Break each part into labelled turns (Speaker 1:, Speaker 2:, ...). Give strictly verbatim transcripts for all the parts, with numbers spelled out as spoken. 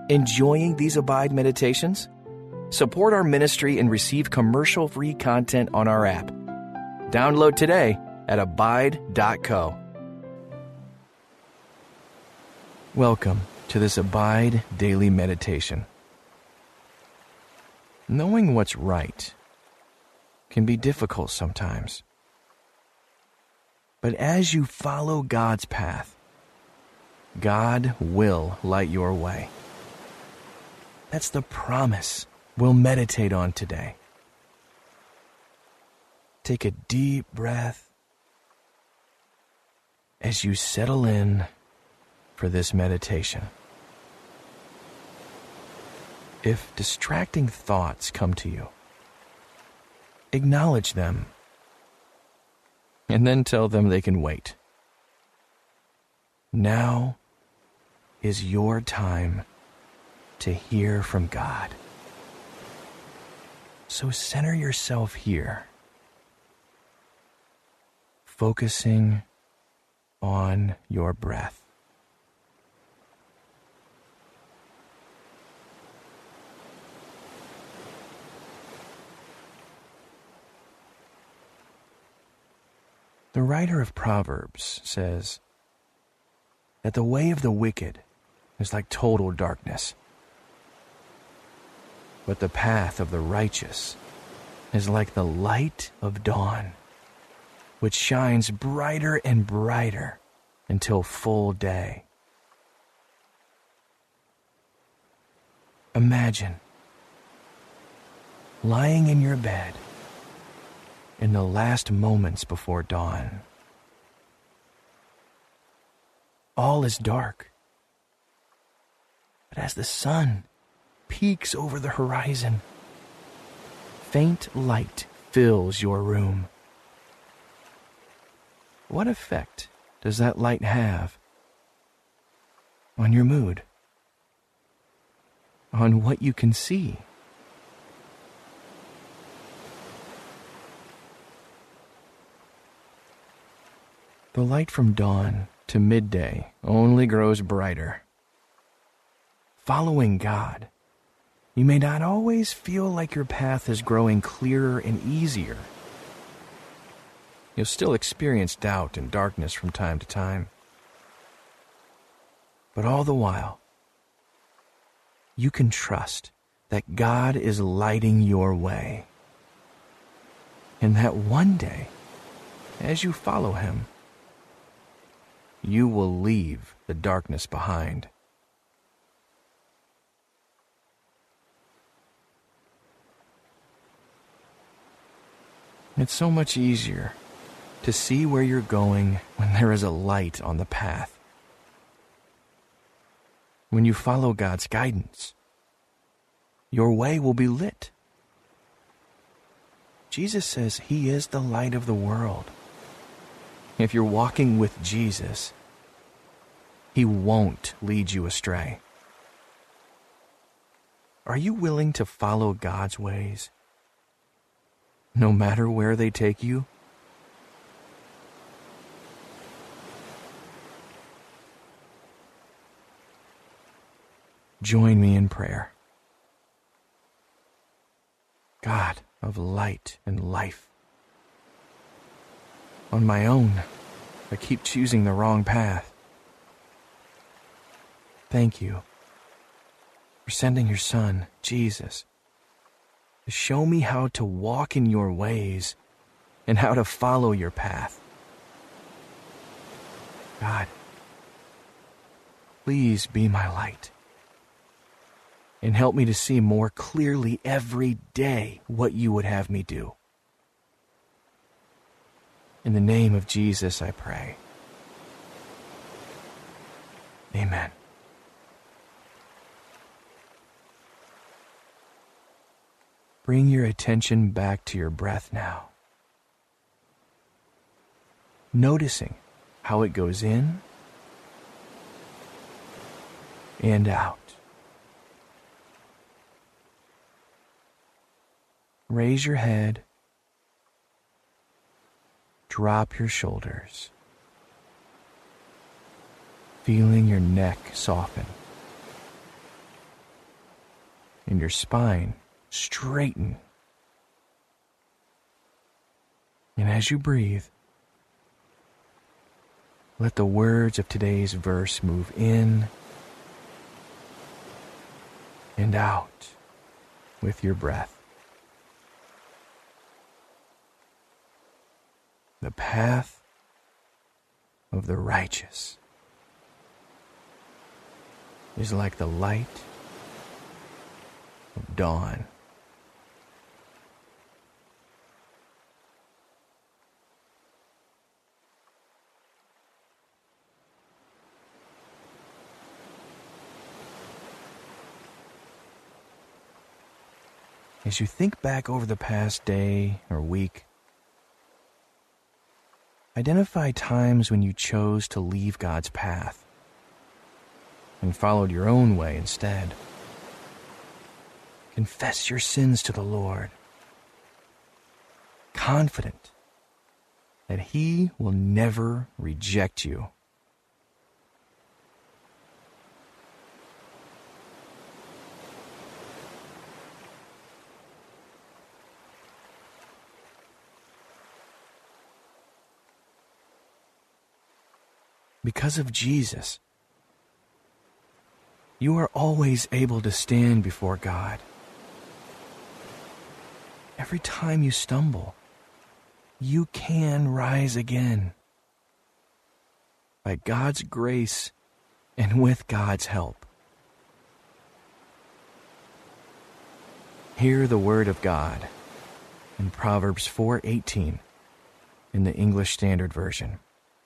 Speaker 1: Enjoying these Abide meditations? Support our ministry and receive commercial-free content on our app. Download today at abide dot co. Welcome to this Abide Daily Meditation. Knowing what's right can be difficult sometimes. But as you follow God's path, God will light your way. That's the promise we'll meditate on today. Take a deep breath as you settle in for this meditation. If distracting thoughts come to you, acknowledge them and then tell them they can wait. Now is your time to hear from God. So center yourself here, focusing on your breath. The writer of Proverbs says that the way of the wicked is like total darkness, but the path of the righteous is like the light of dawn, which shines brighter and brighter until full day. Imagine lying in your bed in the last moments before dawn. All is dark, but as the sun peeks over the horizon, faint light fills your room. What effect does that light have on your mood? On what you can see? The light from dawn to midday only grows brighter. Following God, you may not always feel like your path is growing clearer and easier. You'll still experience doubt and darkness from time to time. But all the while, you can trust that God is lighting your way, and that one day, as you follow Him, you will leave the darkness behind. It's so much easier to see where you're going when there is a light on the path. When you follow God's guidance, your way will be lit. Jesus says He is the light of the world. If you're walking with Jesus, He won't lead you astray. Are you willing to follow God's ways, no matter where they take you? Join me in prayer. God of light and life, on my own, I keep choosing the wrong path. Thank you for sending your Son, Jesus, to show me how to walk in your ways and how to follow your path. God, please be my light and help me to see more clearly every day what you would have me do. In the name of Jesus, I pray. Amen. Bring your attention back to your breath now, noticing how it goes in and out. Raise your head, drop your shoulders, feeling your neck soften. and your spine straighten. And as you breathe, let the words of today's verse move in and out with your breath. The path of the righteous is like the light of dawn. As you think back over the past day or week, identify times when you chose to leave God's path and followed your own way instead. Confess your sins to the Lord, confident that He will never reject you. Because of Jesus, you are always able to stand before God. Every time you stumble, you can rise again. By God's grace and with God's help. Hear the word of God in Proverbs four eighteen in the English Standard Version.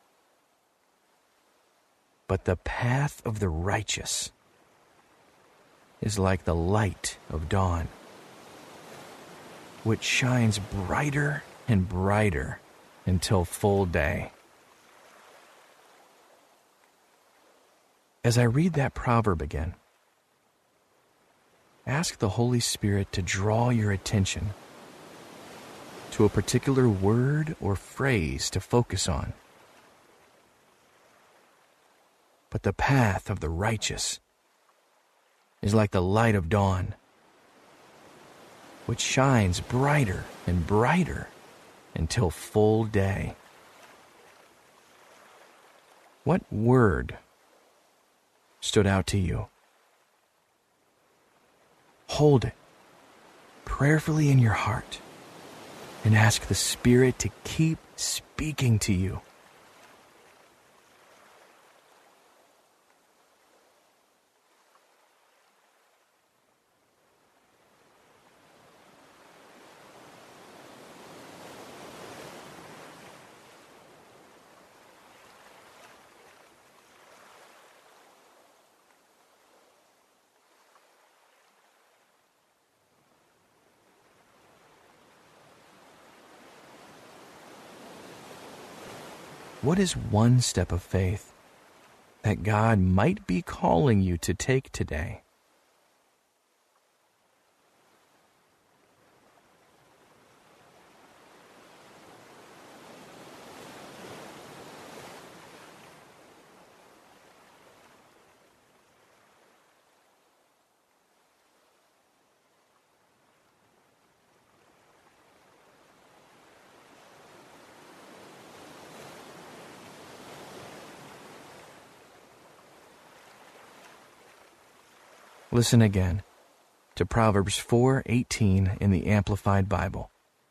Speaker 1: But the path of the righteous is like the light of dawn, which shines brighter and brighter until full day. As I read that proverb again, ask the Holy Spirit to draw your attention to a particular word or phrase to focus on. But the path of the righteous is like the light of dawn, which shines brighter and brighter until full day. What word stood out to you? Hold it prayerfully in your heart and ask the Spirit to keep speaking to you. What is one step of faith that God might be calling you to take today? Listen again to Proverbs four eighteen in the Amplified Bible.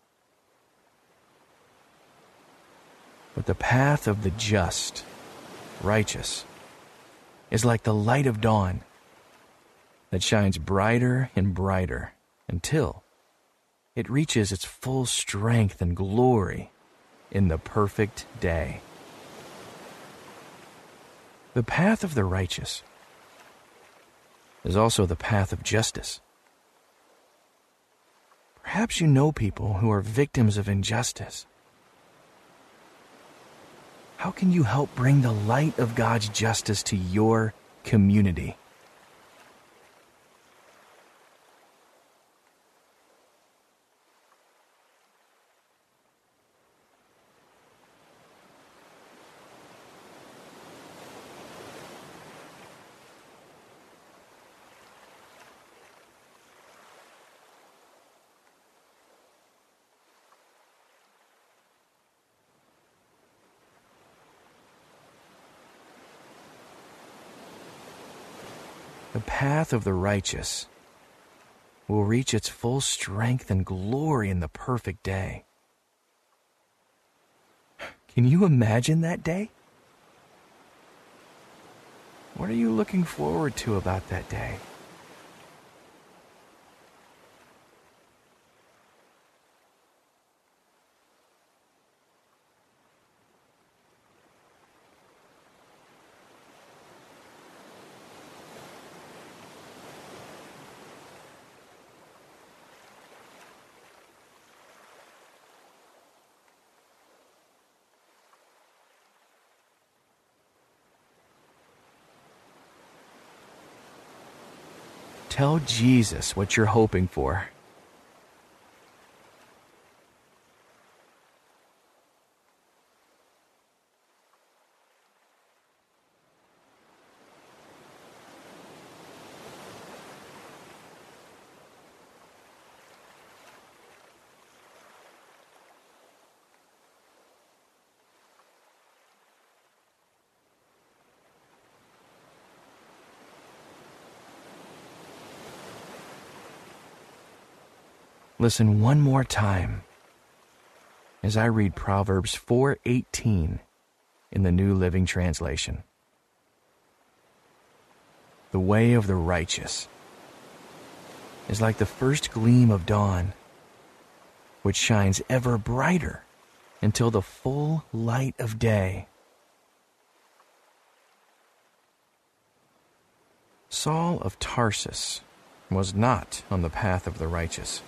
Speaker 1: But the path of the just, righteous, is like the light of dawn that shines brighter and brighter until it reaches its full strength and glory in the perfect day. The path of the righteous is also the path of justice. Perhaps you know people who are victims of injustice. How can you help bring the light of God's justice to your community? The path of the righteous will reach its full strength and glory in the perfect day. Can you imagine that day? What are you looking forward to about that day? Tell Jesus what you're hoping for. Listen one more time as I read Proverbs four eighteen in the New Living Translation. The way of the righteous is like the first gleam of dawn, which shines ever brighter until the full light of day. Saul of Tarsus was not on the path of the righteous.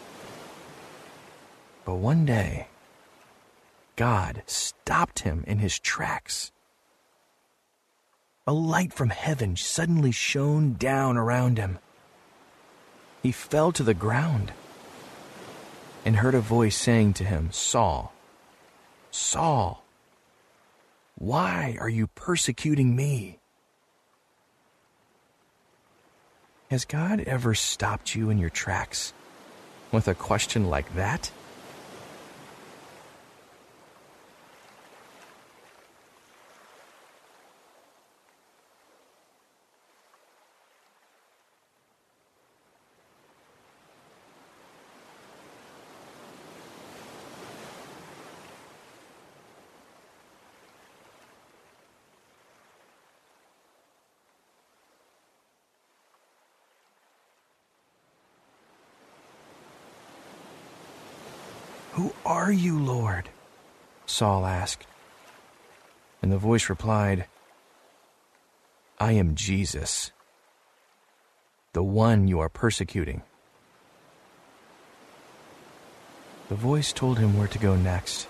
Speaker 1: But one day, God stopped him in his tracks. A light from heaven suddenly shone down around him. He fell to the ground and heard a voice saying to him, "Saul, Saul, why are you persecuting me?" Has God ever stopped you in your tracks with a question like that? "Who are you, Lord?" Saul asked. And the voice replied, "I am Jesus, the one you are persecuting." The voice told him where to go next.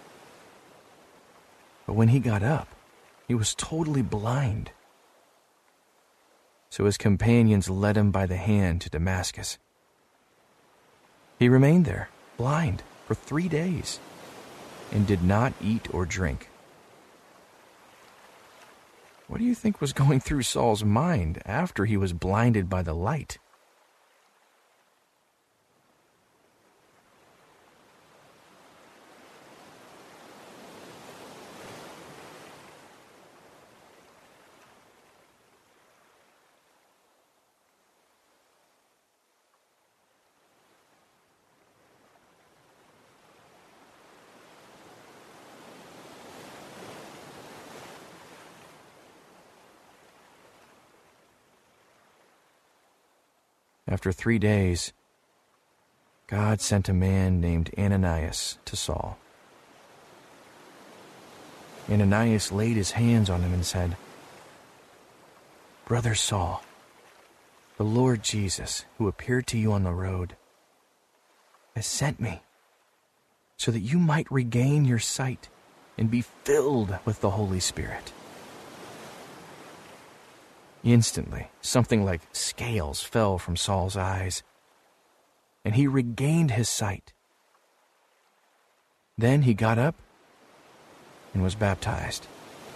Speaker 1: But when he got up, he was totally blind. So his companions led him by the hand to Damascus. He remained there, blind, for three days, and did not eat or drink. What do you think was going through Saul's mind after he was blinded by the light? After three days, God sent a man named Ananias to Saul. Ananias laid his hands on him and said, "Brother Saul, the Lord Jesus, who appeared to you on the road, has sent me so that you might regain your sight and be filled with the Holy Spirit." Instantly, something like scales fell from Saul's eyes, and he regained his sight. Then he got up and was baptized.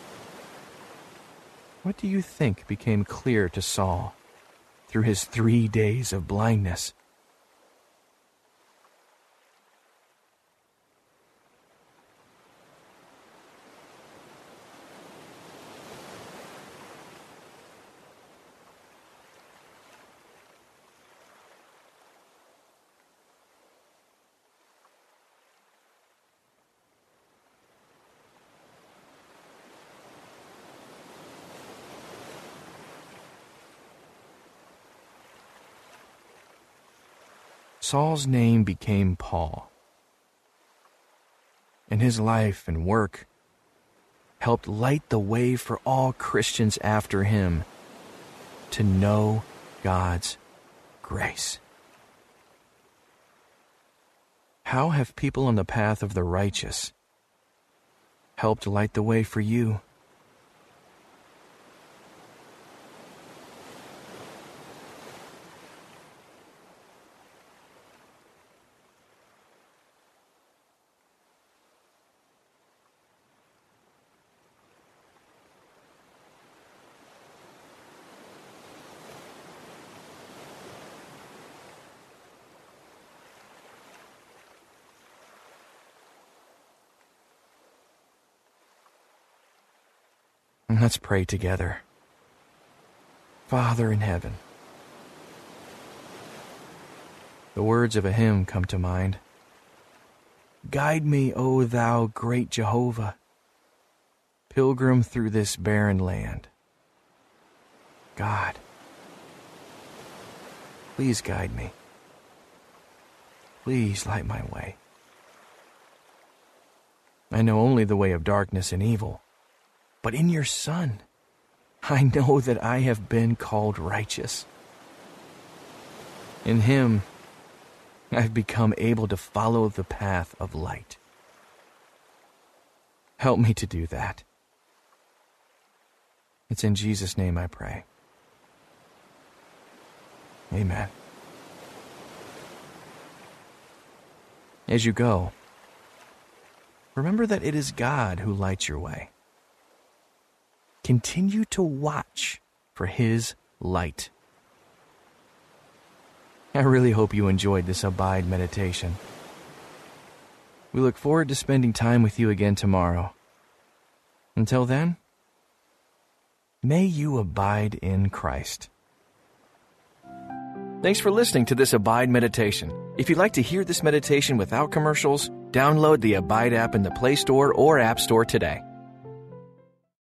Speaker 1: What do you think became clear to Saul through his three days of blindness? Saul's name became Paul, and his life and work helped light the way for all Christians after him to know God's grace. How have people on the path of the righteous helped light the way for you? Let's pray together. Father in heaven. The words of a hymn come to mind. Guide me, O thou great Jehovah, pilgrim through this barren land. God, please guide me. Please light my way. I know only the way of darkness and evil. But in your Son, I know that I have been called righteous. In him, I've become able to follow the path of light. Help me to do that. It's in Jesus' name I pray. Amen. As you go, remember that it is God who lights your way. Continue to watch for his light. I really hope you enjoyed this Abide meditation. We look forward to spending time with you again tomorrow. Until then, may you abide in Christ. Thanks for listening to this Abide meditation. If you'd like to hear this meditation without commercials, download the Abide app in the Play Store or App Store today.